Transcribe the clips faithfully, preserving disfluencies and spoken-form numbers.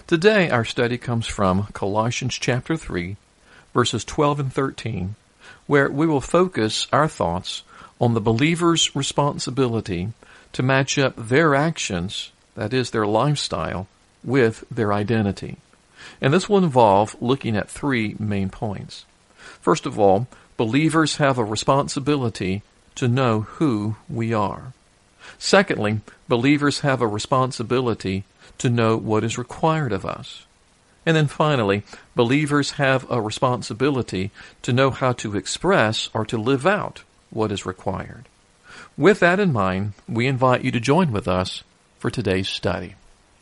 Today our study comes from Colossians chapter three, verses twelve and thirteen, where we will focus our thoughts on the believer's responsibility to match up their actions, that is, their lifestyle, with their identity. And this will involve looking at three main points. First of all, believers have a responsibility to know who we are. Secondly, believers have a responsibility to know what is required of us. And then finally, believers have a responsibility to know how to express or to live out what is required. With that in mind, we invite you to join with us for today's study.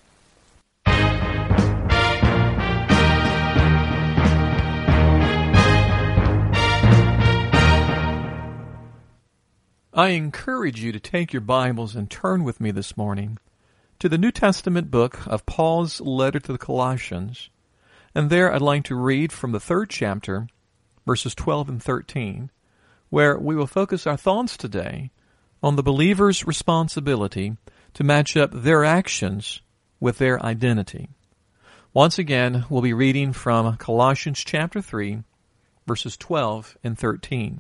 I encourage you to take your Bibles and turn with me this morning to the New Testament book of Paul's letter to the Colossians. And there I'd like to read from the third chapter, verses twelve and thirteen, where we will focus our thoughts today on the believer's responsibility to match up their actions with their identity. Once again, we'll be reading from Colossians chapter three, verses twelve and thirteen.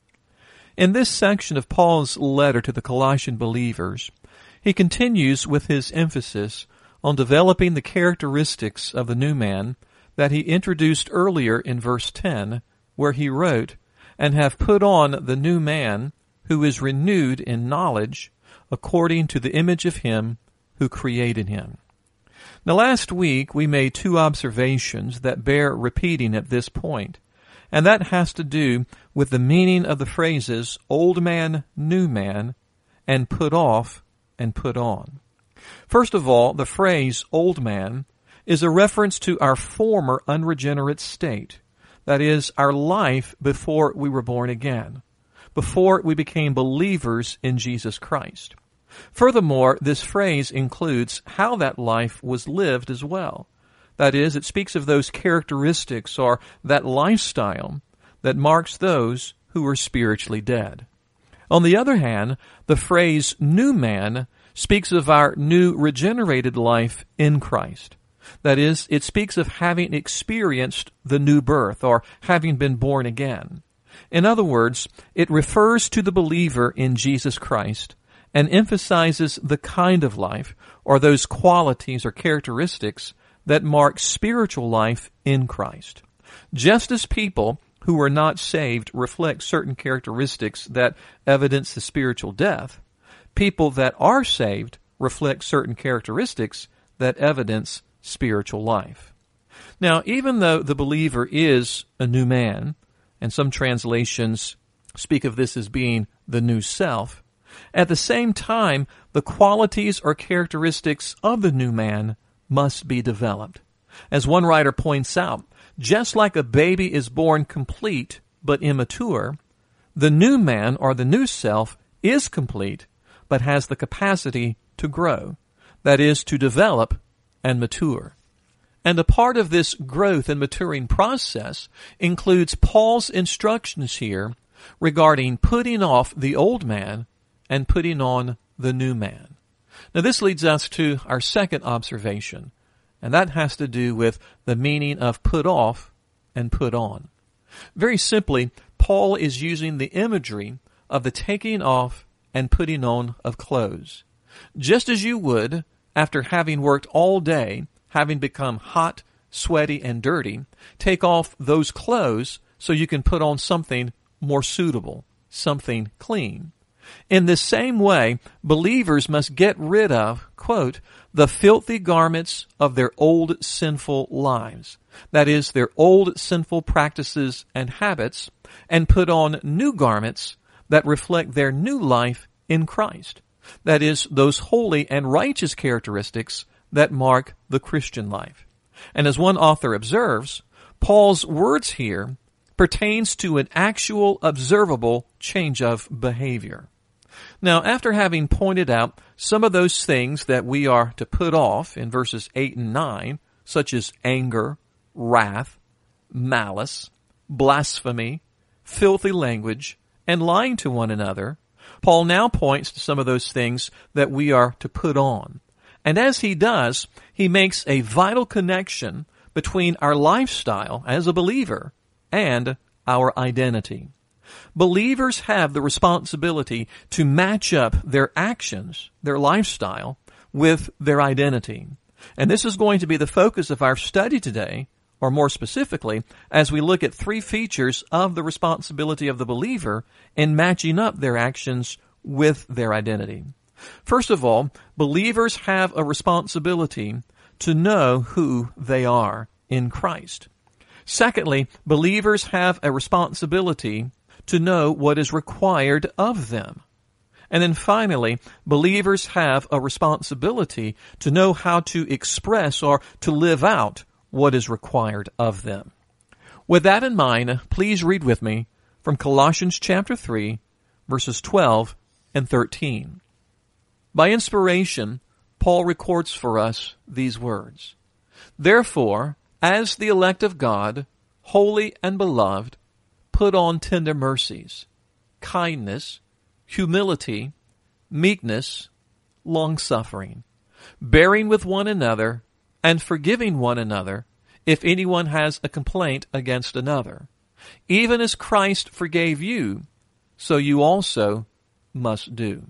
In this section of Paul's letter to the Colossian believers, he continues with his emphasis on developing the characteristics of the new man that he introduced earlier in verse ten, where he wrote, "And have put on the new man, who is renewed in knowledge, according to the image of him who created him." Now last week we made two observations that bear repeating at this point, and that has to do with the meaning of the phrases old man, new man, and put off and put on. First of all, the phrase old man is a reference to our former unregenerate state, that is, our life before we were born again, before we became believers in Jesus Christ. Furthermore, this phrase includes how that life was lived as well. That is, it speaks of those characteristics or that lifestyle that marks those who are spiritually dead. On the other hand, the phrase new man speaks of our new regenerated life in Christ. That is, it speaks of having experienced the new birth or having been born again. In other words, it refers to the believer in Jesus Christ and emphasizes the kind of life or those qualities or characteristics that mark spiritual life in Christ. Just as people who are not saved reflect certain characteristics that evidence the spiritual death, people that are saved reflect certain characteristics that evidence spiritual life. Now, even though the believer is a new man, and some translations speak of this as being the new self, at the same time, the qualities or characteristics of the new man must be developed. As one writer points out, just like a baby is born complete but immature, the new man or the new self is complete but has the capacity to grow, that is, to develop and mature. And a part of this growth and maturing process includes Paul's instructions here regarding putting off the old man and putting on the new man. Now this leads us to our second observation, and that has to do with the meaning of put off and put on. Very simply, Paul is using the imagery of the taking off and putting on of clothes. Just as you would, after having worked all day, having become hot, sweaty, and dirty, take off those clothes so you can put on something more suitable, something clean. In the same way, believers must get rid of, quote, the filthy garments of their old sinful lives, that is, their old sinful practices and habits, and put on new garments that reflect their new life in Christ, that is, those holy and righteous characteristics that mark the Christian life. And as one author observes, Paul's words here pertains to an actual observable change of behavior. Now, after having pointed out some of those things that we are to put off in verses eight and nine, such as anger, wrath, malice, blasphemy, filthy language, and lying to one another, Paul now points to some of those things that we are to put on. And as he does, he makes a vital connection between our lifestyle as a believer and our identity. Believers have the responsibility to match up their actions, their lifestyle, with their identity. And this is going to be the focus of our study today, or more specifically, as we look at three features of the responsibility of the believer in matching up their actions with their identity. First of all, believers have a responsibility to know who they are in Christ. Secondly, believers have a responsibility to know what is required of them. And then finally, believers have a responsibility to know how to express or to live out what is required of them. With that in mind, please read with me from Colossians chapter three, verses twelve and thirteen. By inspiration, Paul records for us these words. Therefore, as the elect of God, holy and beloved, put on tender mercies, kindness, humility, meekness, long-suffering, bearing with one another, and forgiving one another, if anyone has a complaint against another. Even as Christ forgave you, so you also must do.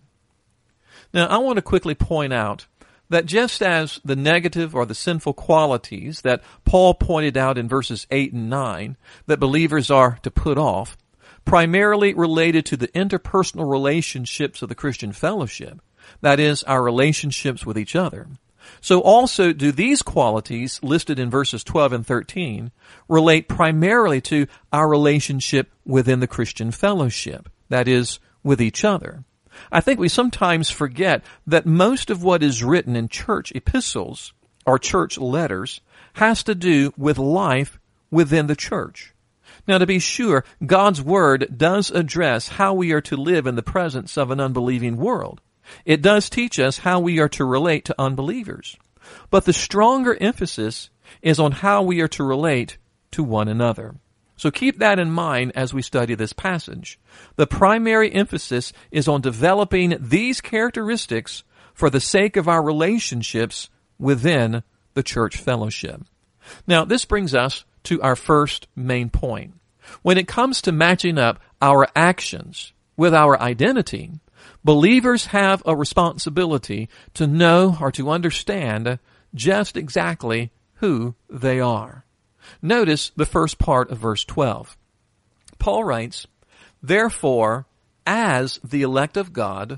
Now, I want to quickly point out that just as the negative or the sinful qualities that Paul pointed out in verses eight and nine that believers are to put off, primarily related to the interpersonal relationships of the Christian fellowship, that is, our relationships with each other, so also do these qualities listed in verses twelve and thirteen relate primarily to our relationship within the Christian fellowship, that is, with each other. I think we sometimes forget that most of what is written in church epistles or church letters has to do with life within the church. Now, to be sure, God's Word does address how we are to live in the presence of an unbelieving world. It does teach us how we are to relate to unbelievers. But the stronger emphasis is on how we are to relate to one another. So keep that in mind as we study this passage. The primary emphasis is on developing these characteristics for the sake of our relationships within the church fellowship. Now, this brings us to our first main point. When it comes to matching up our actions with our identity, believers have a responsibility to know or to understand just exactly who they are. Notice the first part of verse twelve. Paul writes, therefore, as the elect of God,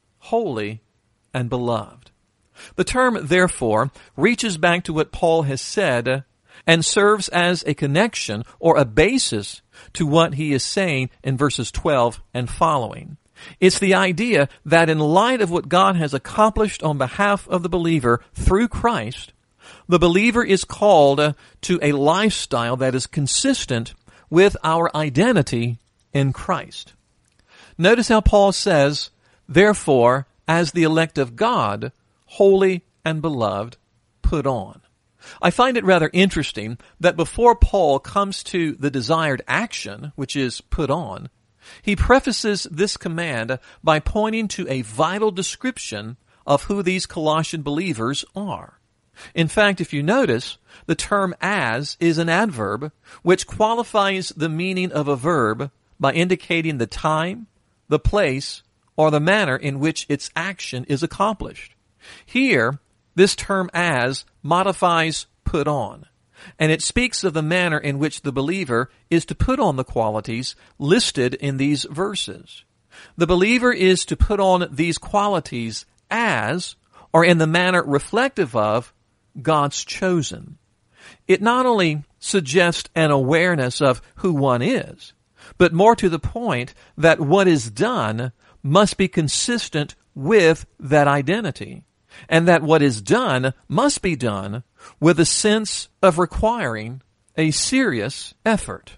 holy and beloved. The term therefore reaches back to what Paul has said and serves as a connection or a basis to what he is saying in verses twelve and following. It's the idea that in light of what God has accomplished on behalf of the believer through Christ, the believer is called to a lifestyle that is consistent with our identity in Christ. Notice how Paul says, therefore, as the elect of God, holy and beloved, put on. I find it rather interesting that before Paul comes to the desired action, which is put on, he prefaces this command by pointing to a vital description of who these Colossian believers are. In fact, if you notice, the term as is an adverb which qualifies the meaning of a verb by indicating the time, the place, or the manner in which its action is accomplished. Here, this term as modifies put on, and it speaks of the manner in which the believer is to put on the qualities listed in these verses. The believer is to put on these qualities as, or in the manner reflective of, God's chosen. It not only suggests an awareness of who one is, but more to the point that what is done must be consistent with that identity, and that what is done must be done with a sense of requiring a serious effort.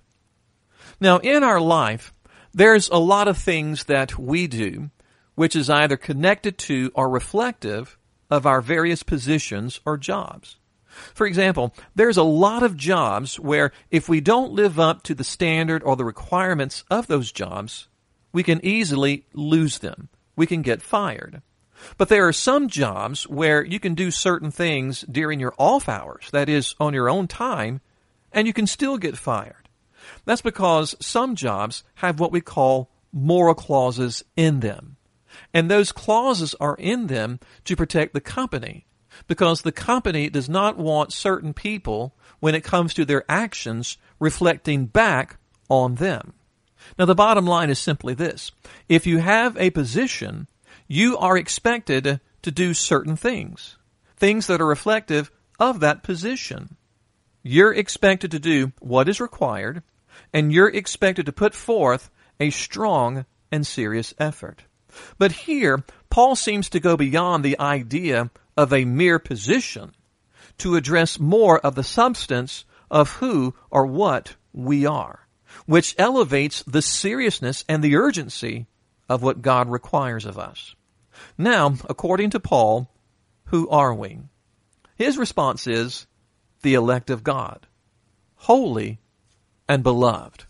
Now, in our life, there's a lot of things that we do which is either connected to or reflective of our various positions or jobs. For example, there's a lot of jobs where if we don't live up to the standard or the requirements of those jobs, we can easily lose them. We can get fired. But there are some jobs where you can do certain things during your off hours, that is, on your own time, and you can still get fired. That's because some jobs have what we call moral clauses in them. And those clauses are in them to protect the company, because the company does not want certain people, when it comes to their actions, reflecting back on them. Now, the bottom line is simply this. If you have a position, you are expected to do certain things, things that are reflective of that position. You're expected to do what is required, and you're expected to put forth a strong and serious effort. But here, Paul seems to go beyond the idea of a mere position to address more of the substance of who or what we are, which elevates the seriousness and the urgency of what God requires of us. Now, according to Paul, who are we? His response is the elect of God, holy and beloved.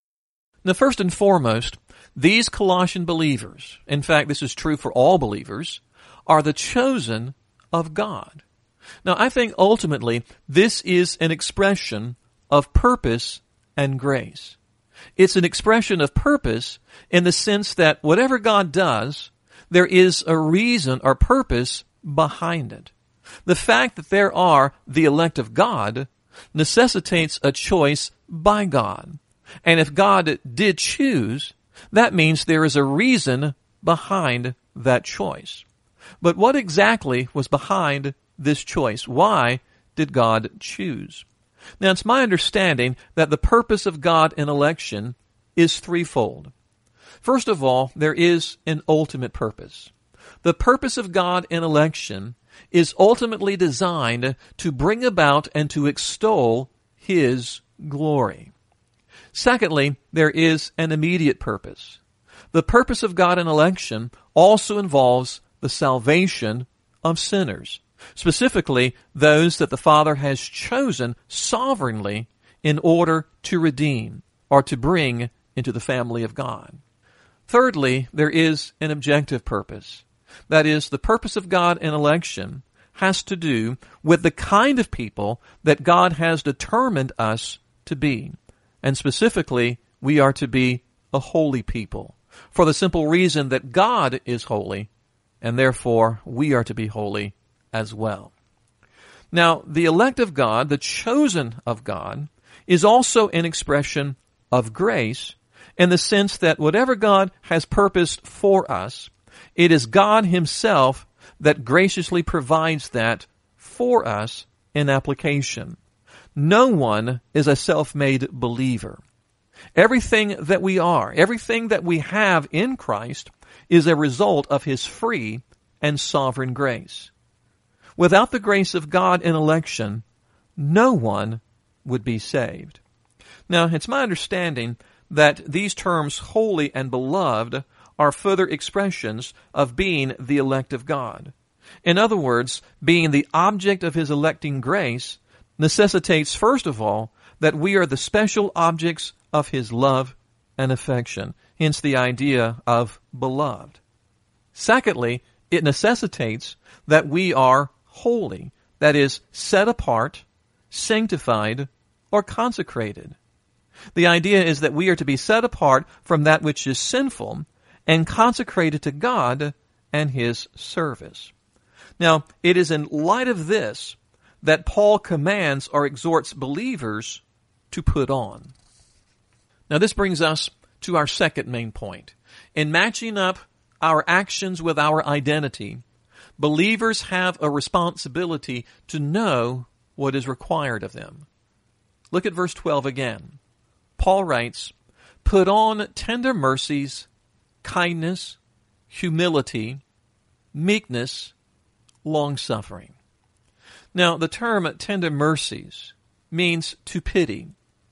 Now, first and foremost, these Colossian believers, in fact, this is true for all believers, are the chosen of God. Now, I think ultimately this is an expression of purpose and grace. It's an expression of purpose in the sense that whatever God does, there is a reason or purpose behind it. The fact that there are the elect of God necessitates a choice by God. And if God did choose, that means there is a reason behind that choice. But what exactly was behind this choice? Why did God choose? Now, it's my understanding that the purpose of God in election is threefold. First of all, there is an ultimate purpose. The purpose of God in election is ultimately designed to bring about and to extol His glory. Secondly, there is an immediate purpose. The purpose of God in election also involves the salvation of sinners, specifically those that the Father has chosen sovereignly in order to redeem or to bring into the family of God. Thirdly, there is an objective purpose. That is, the purpose of God in election has to do with the kind of people that God has determined us to be. And specifically, we are to be a holy people, for the simple reason that God is holy, and therefore we are to be holy as well. Now, the elect of God, the chosen of God, is also an expression of grace in the sense that whatever God has purposed for us, it is God Himself that graciously provides that for us in application. No one is a self-made believer. Everything that we are, everything that we have in Christ is a result of His free and sovereign grace. Without the grace of God in election, no one would be saved. Now, it's my understanding that these terms, holy and beloved, are further expressions of being the elect of God. In other words, being the object of His electing grace necessitates, first of all, that we are the special objects of His love and affection, hence the idea of beloved. Secondly, it necessitates that we are holy, that is, set apart, sanctified, or consecrated. The idea is that we are to be set apart from that which is sinful and consecrated to God and His service. Now, it is in light of this that Paul commands or exhorts believers to put on. Now, this brings us to our second main point. In matching up our actions with our identity, believers have a responsibility to know what is required of them. Look at verse twelve again. Paul writes, "Put on tender mercies, kindness, humility, meekness, long-suffering." Now, the term tender mercies means to pity.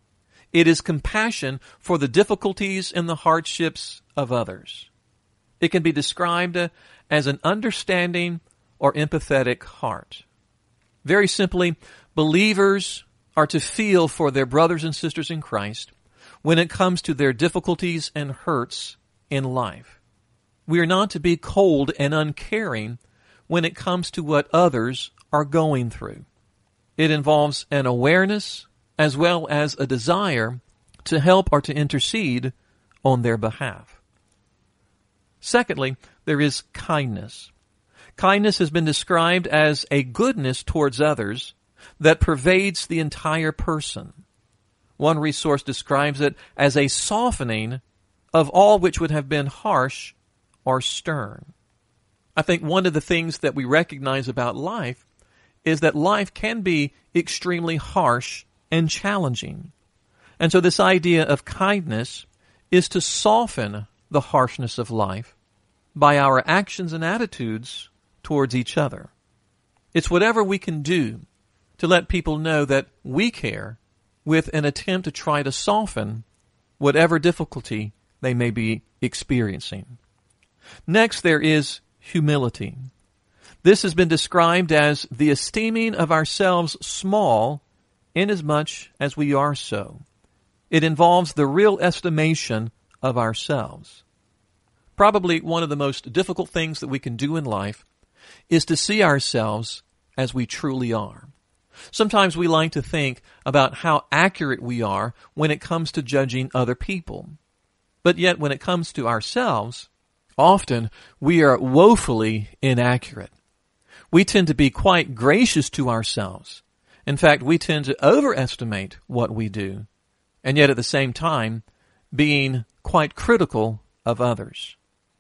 It is compassion for the difficulties and the hardships of others. It can be described as an understanding or empathetic heart. Very simply, believers are to feel for their brothers and sisters in Christ when it comes to their difficulties and hurts in life. We are not to be cold and uncaring when it comes to what others are going through. It involves an awareness as well as a desire to help or to intercede on their behalf. Secondly, there is kindness. Kindness has been described as a goodness towards others that pervades the entire person. One resource describes it as a softening of all which would have been harsh or stern. I think one of the things that we recognize about life is that life can be extremely harsh and challenging. And so this idea of kindness is to soften the harshness of life by our actions and attitudes towards each other. It's whatever we can do to let people know that we care, with an attempt to try to soften whatever difficulty they may be experiencing. Next, there is humility. This has been described as the esteeming of ourselves small inasmuch as we are so. It involves the real estimation of ourselves. Probably one of the most difficult things that we can do in life is to see ourselves as we truly are. Sometimes we like to think about how accurate we are when it comes to judging other people. But yet when it comes to ourselves, often we are woefully inaccurate. We tend to be quite gracious to ourselves. In fact, we tend to overestimate what we do, and yet at the same time being quite critical of others.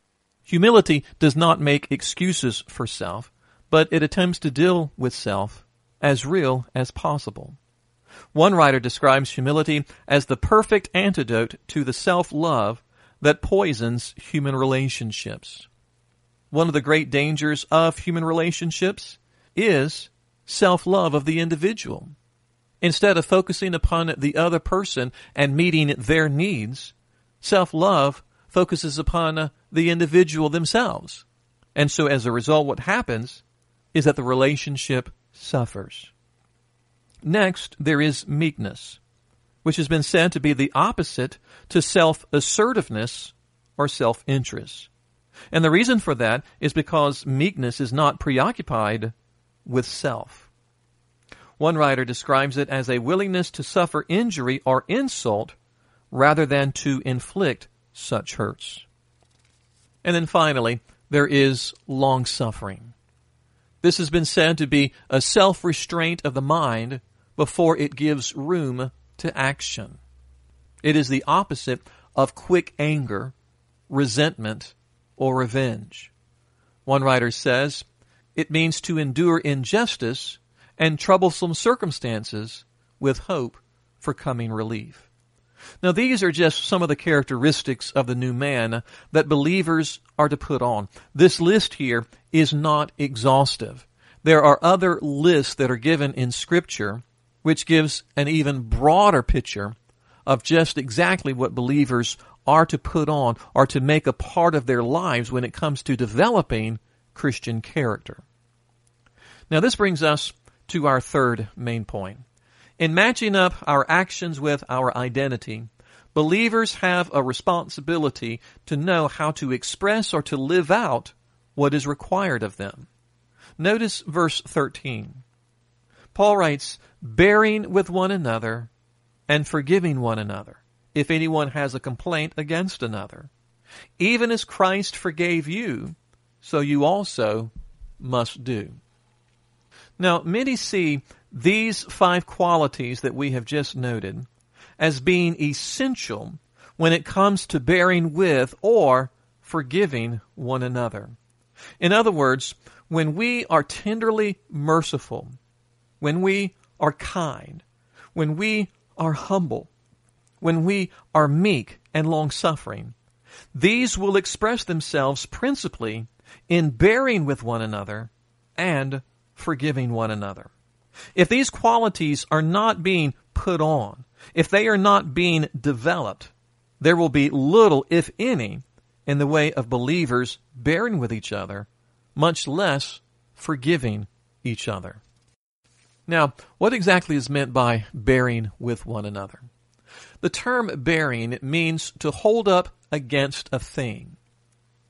Humility does not make excuses for self, but it attempts to deal with self as real as possible. One writer describes humility as the perfect antidote to the self-love that poisons human relationships. One of the great dangers of human relationships is self-love of the individual. Instead of focusing upon the other person and meeting their needs, self-love focuses upon uh, the individual themselves. And so as a result, what happens is that the relationship suffers. Next, there is meekness, which has been said to be the opposite to self-assertiveness or self-interest. And the reason for that is because meekness is not preoccupied with self. One writer describes it as a willingness to suffer injury or insult rather than to inflict such hurts. And then finally, there is long-suffering. This has been said to be a self-restraint of the mind before it gives room to action. It is the opposite of quick anger, resentment, or revenge. One writer says, it means to endure injustice and troublesome circumstances with hope for coming relief. Now, these are just some of the characteristics of the new man that believers are to put on. This list here is not exhaustive. There are other lists that are given in Scripture which gives an even broader picture of just exactly what believers are to put on or to make a part of their lives when it comes to developing Christian character. Now, this brings us to our third main point. In matching up our actions with our identity, believers have a responsibility to know how to express or to live out what is required of them. Notice verse thirteen. Paul writes, bearing with one another and forgiving one another, if anyone has a complaint against another. Even as Christ forgave you, so you also must do. Now, many see these five qualities that we have just noted as being essential when it comes to bearing with or forgiving one another. In other words, when we are tenderly merciful, when we are kind, when we are humble, when we are meek and long-suffering, these will express themselves principally in bearing with one another and forgiving one another. If these qualities are not being put on, if they are not being developed, there will be little, if any, in the way of believers bearing with each other, much less forgiving each other. Now, what exactly is meant by bearing with one another? The term bearing means to hold up against a thing.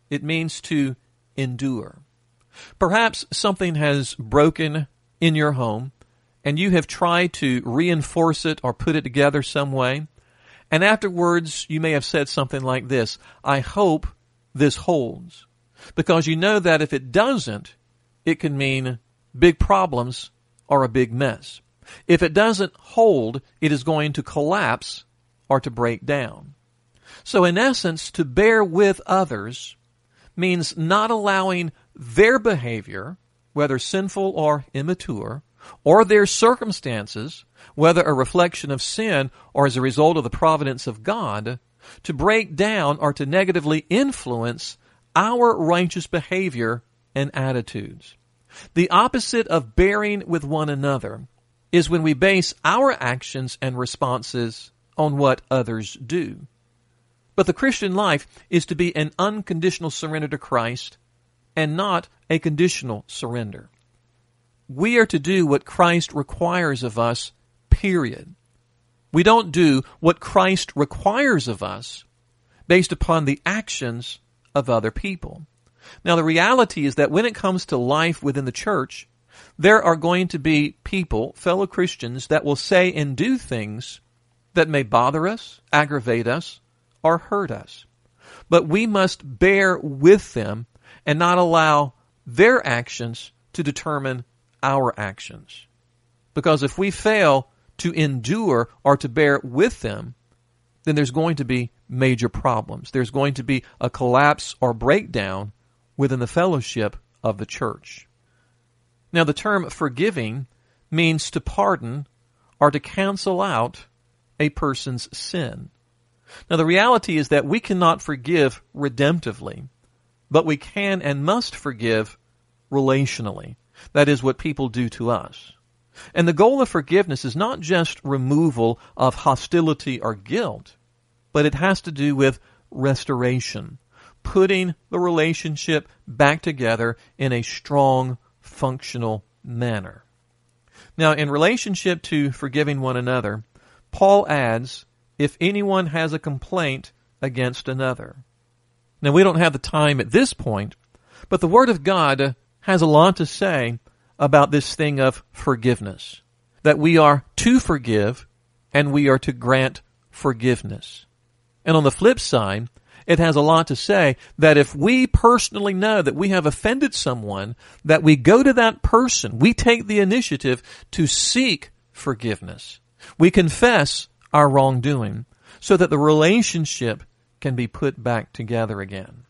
It means to endure. Perhaps something has broken in your home, and you have tried to reinforce it or put it together some way, and afterwards you may have said something like this: I hope this holds. Because you know that if it doesn't, it can mean big problems or a big mess. If it doesn't hold, it is going to collapse or to break down. So in essence, to bear with others means not allowing their behavior, whether sinful or immature, or their circumstances, whether a reflection of sin or as a result of the providence of God, to break down or to negatively influence our righteous behavior and attitudes. The opposite of bearing with one another is when we base our actions and responses on what others do. But the Christian life is to be an unconditional surrender to Christ and not a conditional surrender. We are to do what Christ requires of us, period. We don't do what Christ requires of us based upon the actions of other people. Now, the reality is that when it comes to life within the church, there are going to be people, fellow Christians, that will say and do things that may bother us, aggravate us, or hurt us. But we must bear with them and not allow their actions to determine our actions. Because if we fail to endure or to bear with them, then there's going to be major problems. There's going to be a collapse or breakdown within the fellowship of the church. Now, the term forgiving means to pardon or to cancel out a person's sin. Now, the reality is that we cannot forgive redemptively, but we can and must forgive relationally. That is what people do to us. And the goal of forgiveness is not just removal of hostility or guilt, but it has to do with restoration, putting the relationship back together in a strong, functional manner. Now, in relationship to forgiving one another, Paul adds, if anyone has a complaint against another. Now, we don't have the time at this point, but the Word of God has a lot to say about this thing of forgiveness, that we are to forgive and we are to grant forgiveness. And on the flip side, it has a lot to say that if we personally know that we have offended someone, that we go to that person, we take the initiative to seek forgiveness. We confess our wrongdoing so that the relationship can be put back together again.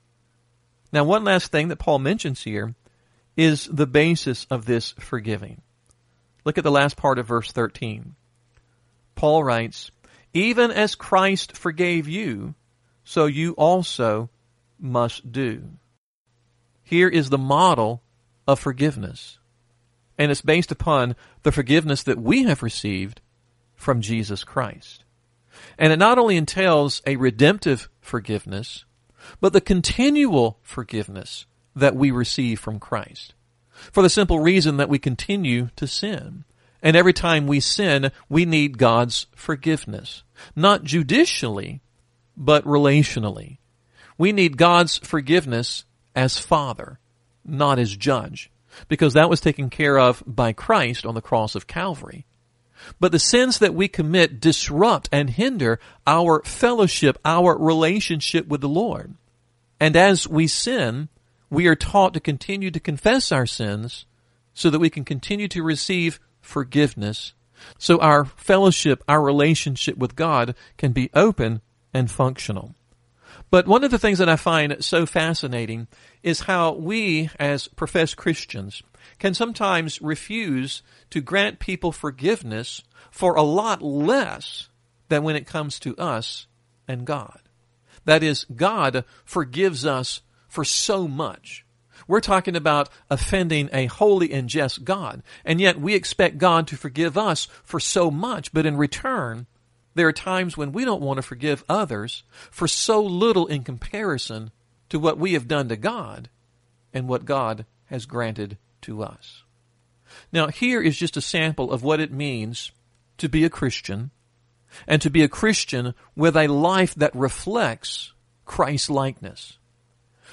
Now, one last thing that Paul mentions here is the basis of this forgiving. Look at the last part of verse thirteen. Paul writes, even as Christ forgave you, so you also must do. Here is the model of forgiveness. And it's based upon the forgiveness that we have received from Jesus Christ. And it not only entails a redemptive forgiveness, but the continual forgiveness that we receive from Christ. For the simple reason that we continue to sin. And every time we sin, we need God's forgiveness. Not judicially, but relationally. We need God's forgiveness as Father, not as Judge, because that was taken care of by Christ on the cross of Calvary. But the sins that we commit disrupt and hinder our fellowship, our relationship with the Lord. And as we sin, we are taught to continue to confess our sins so that we can continue to receive forgiveness, so our fellowship, our relationship with God can be open and functional. But one of the things that I find so fascinating is how we, as professed Christians, can sometimes refuse to grant people forgiveness for a lot less than when it comes to us and God. That is, God forgives us for so much. We're talking about offending a holy and just God, and yet we expect God to forgive us for so much, but in return, there are times when we don't want to forgive others for so little in comparison to what we have done to God and what God has granted to us. Now, here is just a sample of what it means to be a Christian, and to be a Christian with a life that reflects Christ-likeness.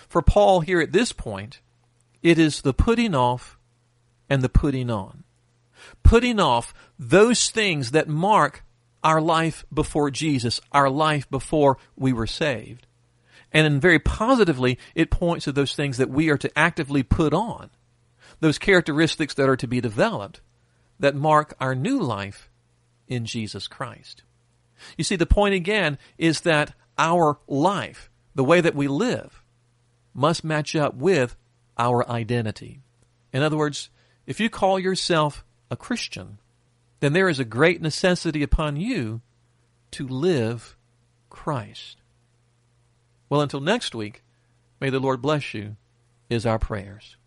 For Paul here at this point, it is the putting off and the putting on. Putting off those things that mark our life before Jesus, our life before we were saved. And then very positively, it points to those things that we are to actively put on, those characteristics that are to be developed, that mark our new life in Jesus Christ. You see, the point again is that our life, the way that we live, must match up with our identity. In other words, if you call yourself a Christian, then there is a great necessity upon you to live Christ. Well, until next week, may the Lord bless you, is our prayers.